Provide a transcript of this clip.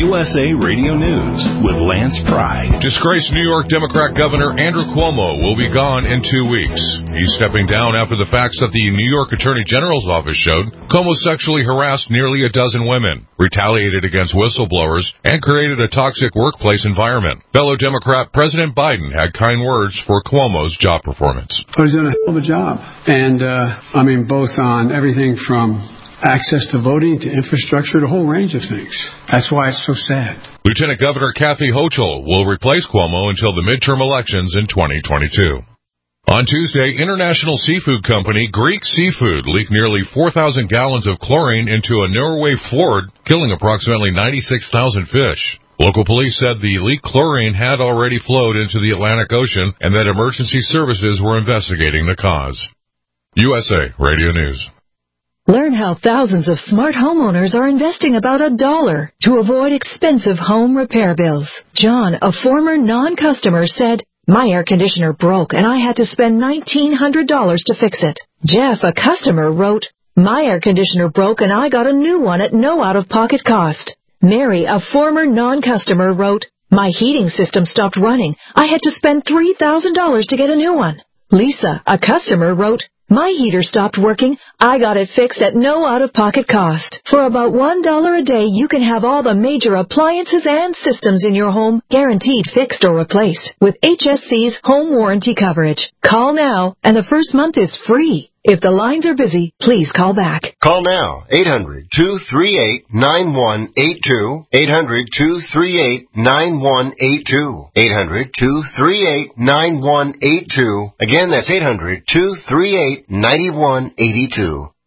USA Radio News with Lance Pry. Disgraced New York Democrat Governor Andrew Cuomo will be gone in 2 weeks. He's stepping down after the facts that the New York Attorney General's office showed Cuomo sexually harassed nearly a dozen women, retaliated against whistleblowers, and created a toxic workplace environment. Fellow Democrat President Biden had kind words for Cuomo's job performance. He's done a hell of a job. And, both on everything from access to voting to infrastructure, the whole range of things. That's why it's so sad. Lieutenant Governor Kathy Hochul will replace Cuomo until the midterm elections in 2022. On Tuesday, international seafood company Greek Seafood leaked nearly 4,000 gallons of chlorine into a Norway fjord, killing approximately 96,000 fish. Local police said the leaked chlorine had already flowed into the Atlantic Ocean and that emergency services were investigating the cause. USA Radio News. Learn how thousands of smart homeowners are investing about $1 to avoid expensive home repair bills. John, a former non-customer, said, "My air conditioner broke and I had to spend $1,900 to fix it." Jeff, a customer, wrote, "My air conditioner broke and I got a new one at no out-of-pocket cost." Mary, a former non-customer, wrote, "My heating system stopped running. I had to spend $3,000 to get a new one." Lisa, a customer, wrote, "My heater stopped working. I got it fixed at no out-of-pocket cost." For about $1 a day, you can have all the major appliances and systems in your home guaranteed fixed or replaced with HSC's home warranty coverage. Call now, and the first month is free. If the lines are busy, please call back. Call now, 800-238-9182, 800-238-9182, 800-238-9182. Again, that's 800-238-9182.